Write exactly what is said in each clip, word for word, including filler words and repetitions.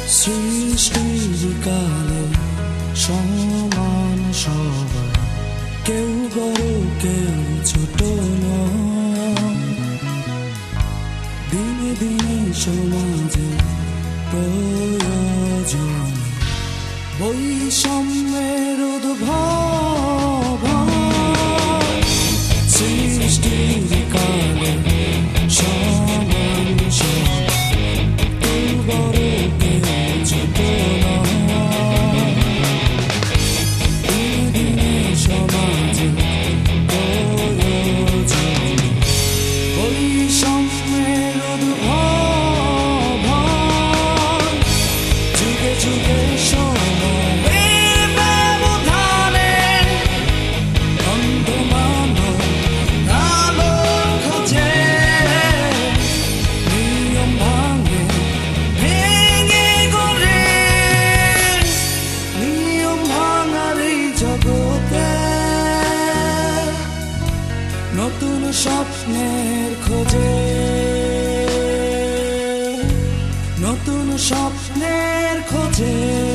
সৃষ্টির কালে সমান সবাই, কেউ বড় কেউ ছোট নয়। দিনে দিনে সমাজে প্রয়োজন বৈষম্যের উদ্ভব। সৃষ্টির কালে সমান সবাই, কেউ বড় কেউ ছোট নয়। দিনে দিনে সমাজে প্রয়োজন বৈষম্যের উদ্ভব। যুগে যুগে সময়ের ব্যবধানে অন্ধমানব আলোর খোঁজে নিয়ম ভাঙে ভেঙে গড়ে, নিয়ম ভাঙার এই জগতে নতুন স্বপ্নের খোঁজে, নতুন স্বপ্নের খোঁজে।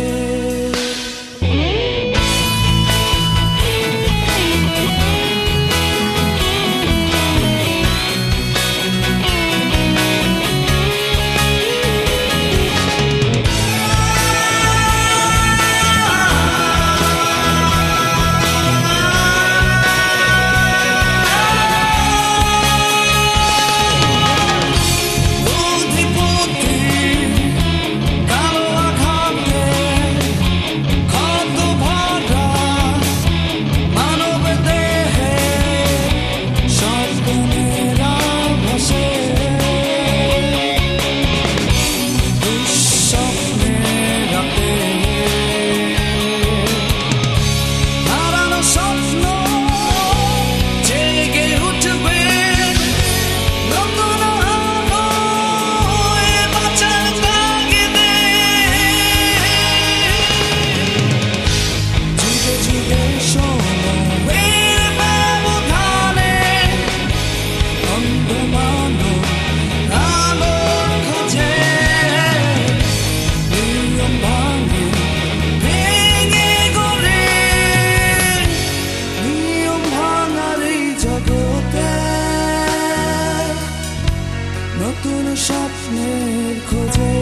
নতুন স্বপ্নের খোঁজে,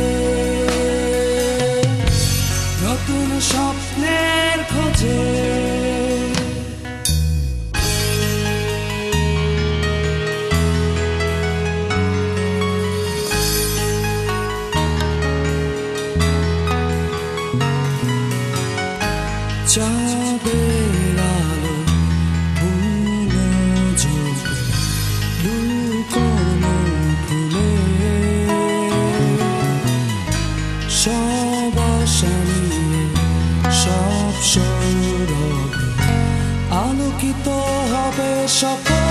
নতুন স্বপ্নের খোঁজে। চাঁদের আলো বুনো ঝোঁকে লুকোনো ফুলে, সব আশা নিয়ে সব সৌরভে আলোকিত হবে সব।